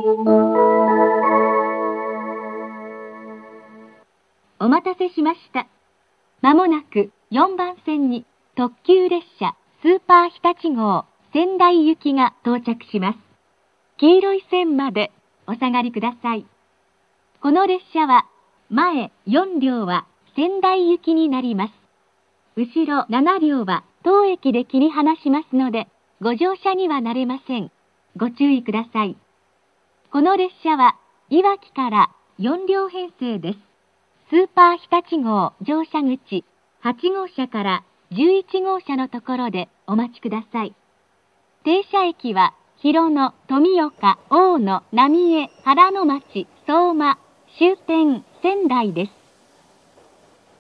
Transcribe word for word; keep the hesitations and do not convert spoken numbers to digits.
お待たせしました。まもなくよんばん線に特急列車スーパー日立号仙台行きが到着します。黄色い線までお下がりください。この列車は前よん両は仙台行きになります。後ろなな両は当駅で切り離しますので、ご乗車にはなれません。ご注意ください。この列車はいわきからよん両編成です。スーパー日立号乗車口はち号車からじゅういち号車のところでお待ちください。停車駅は広野、富岡、大野、浪江、原の町、相馬、終点仙台です。